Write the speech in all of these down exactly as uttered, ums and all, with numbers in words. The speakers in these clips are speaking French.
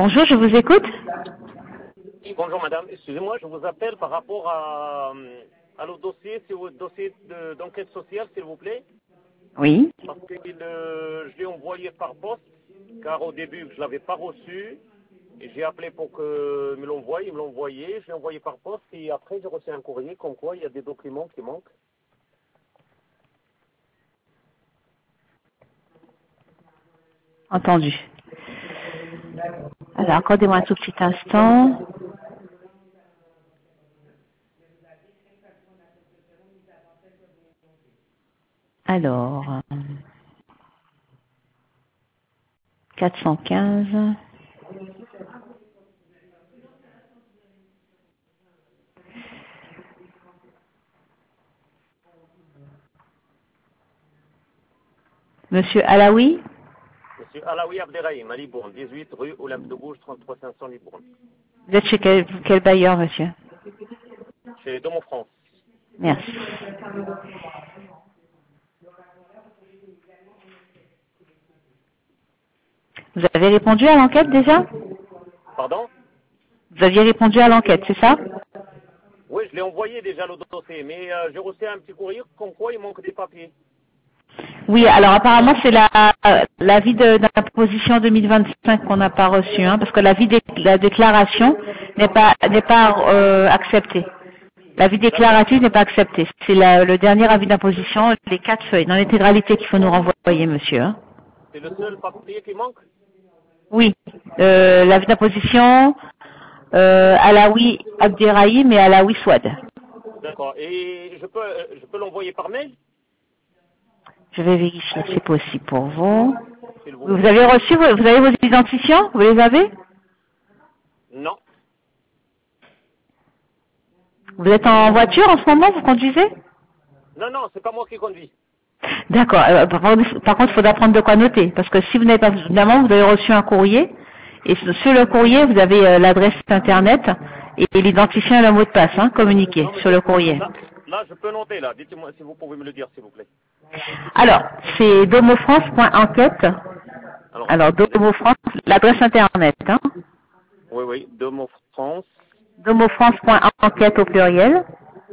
Bonjour, je vous écoute. Oui, bonjour madame. Excusez-moi, je vous appelle par rapport à, à le dossier, c'est au dossier de- d'enquête sociale, s'il vous plaît. Oui. Parce que le- je l'ai envoyé par poste, car au début, je ne l'avais pas reçu. Et j'ai appelé pour que me l'envoie, il me l'a envoyé. Je l'ai envoyé par poste et après, j'ai reçu un courrier comme quoi il y a des documents qui manquent. Entendu. Alors, accordez-moi un tout petit instant. Alors, quatre cent quinze. Monsieur Alaoui, Monsieur Alaoui Abderrahim, à Libourne, dix-huit rue Olympe de Gouges, trente-trois cinq cents Libourne. vous êtes chez quel, quel bailleur, monsieur? Chez Domo France. Merci. Vous avez répondu à l'enquête déjà? Pardon? Vous aviez répondu à l'enquête, c'est ça? Oui, je l'ai envoyé déjà le dossier, mais euh, j'ai reçu un petit courrier comme quoi il manque des papiers. Oui, alors apparemment c'est la l'avis de d'imposition deux mille vingt-cinq qu'on n'a pas reçu, hein, parce que l'avis de la déclaration n'est pas n'est pas euh, accepté. L'avis déclaratif n'est pas accepté. C'est la- le dernier avis d'imposition, les quatre feuilles, dans l'intégralité qu'il faut nous renvoyer, monsieur. hein. C'est le seul papier qui manque? Oui, euh, l'avis d'imposition euh, Alaoui Abderrahim et Alaoui Swad. D'accord. Et je peux, euh, je peux l'envoyer par mail, Je vais vérifier si c'est possible pour vous. s'il vous Vous plaît? avez reçu, vous vous avez vos identifiants? Vous les avez? Non. Vous êtes en voiture en ce moment, vous conduisez? Non, non, c'est pas moi qui conduis. D'accord. Euh, par, contre, par contre, il faudra prendre de quoi noter, parce que si vous n'avez pas, évidemment, vous avez reçu un courrier, et sur sur le courrier, vous avez euh, l'adresse internet et l'identifiant et le mot de passe, hein, communiqué Non, mais sur le courrier. là, là, je peux noter, là. Dites-moi si vous pouvez me le dire, s'il vous plaît. Alors, c'est domofrance.enquête. Alors, Alors, attendez. domofrance, l'adresse internet, hein. Oui, oui, de mon France. domofrance.enquête au pluriel,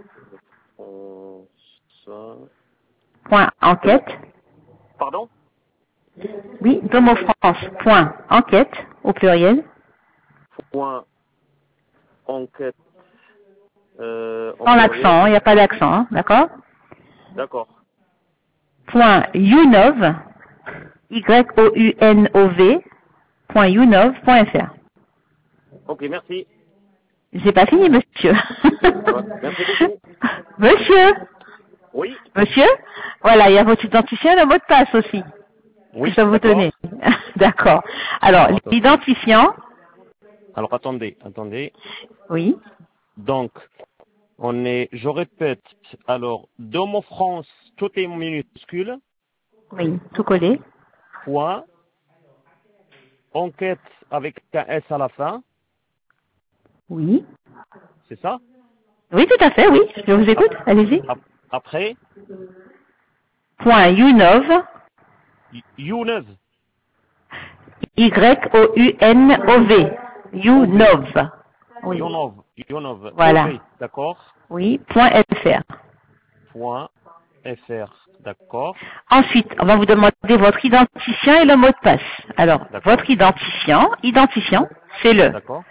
France. point De mon... enquête. Pardon? Oui, domofrance.enquête au pluriel, Point enquête euh, en sans pluriel. l'accent, il n'y a pas d'accent, hein, d'accord? D'accord. Point younov, Y O U N O V, point younov point F R. Ok, merci. J'ai pas fini, monsieur. Ouais, merci beaucoup. Monsieur, Oui. monsieur, voilà, il y a votre identifiant et le mot de passe aussi, que Oui, ça vous d'accord. tenez. D'accord. Alors, Alors, attends. l'identifiant, Alors, attendez, attendez. oui, Donc, on est, je répète, alors, dans mon France, tout est minuscule, oui, tout collé, point, enquête avec un S à la fin, oui. c'est ça? Oui, tout à fait, oui, je vous écoute, Ap- allez-y. ap- Après, Point younov, Younov, Y O U N O V, O V, younov, oui, Younov, Younov, voilà, O V, d'accord, oui, point F R. point, F R, d'accord, Ensuite, on va vous demander votre identifiant et le mot de passe. Alors, d'accord, votre identifiant, identifiant, c'est le d'accord,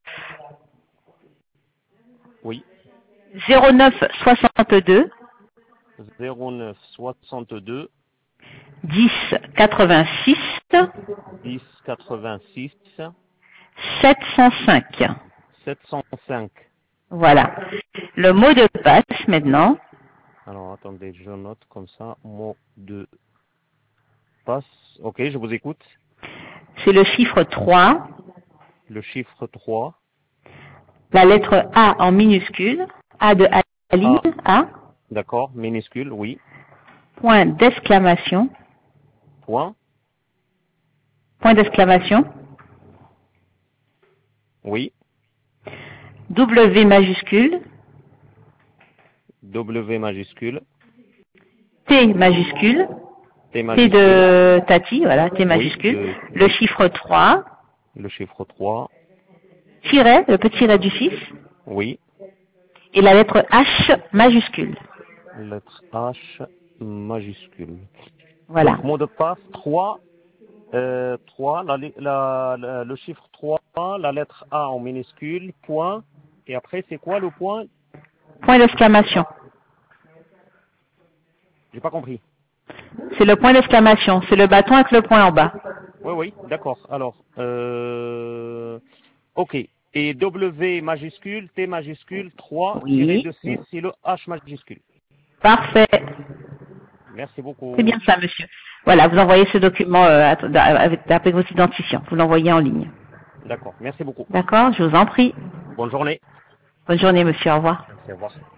oui, zéro neuf soixante-deux zéro neuf soixante-deux dix quatre-vingt-six dix quatre-vingt-six sept cent cinq. sept cent cinq. Voilà. Le mot de passe maintenant, Alors, attendez, je note comme ça, mot de passe. Ok, je vous écoute. c'est le chiffre trois, Le chiffre trois. la lettre A en minuscule, A de Aline, A, A, d'accord, minuscule, oui. point d'exclamation, Point, point d'exclamation, oui. W majuscule, W majuscule, T majuscule, T T majuscule, de Tati, voilà, T oui, majuscule, de, le oui, chiffre trois, Le chiffre trois. Tiret, le petit tiret du six. Oui. Et la lettre H majuscule. Lettre H majuscule. Voilà. Donc, mot de passe trois. Euh, trois, la, la, la, le chiffre trois, la lettre A en minuscule, point. Et après, c'est quoi le point? Point d'exclamation. J'ai pas compris. C'est le point d'exclamation. C'est le bâton avec le point en bas. Oui, oui, d'accord. Alors, euh, ok. Et W majuscule, T majuscule, trois, Oui. tiré de six, c'est le H majuscule. Parfait. Merci beaucoup. C'est bien ça, monsieur. Voilà, vous envoyez ce document euh, avec, avec votre identifiant. Vous l'envoyez en ligne. D'accord, merci beaucoup. D'accord, je vous en prie. Bonne journée. Bonne journée, monsieur. Au revoir. Merci, au revoir.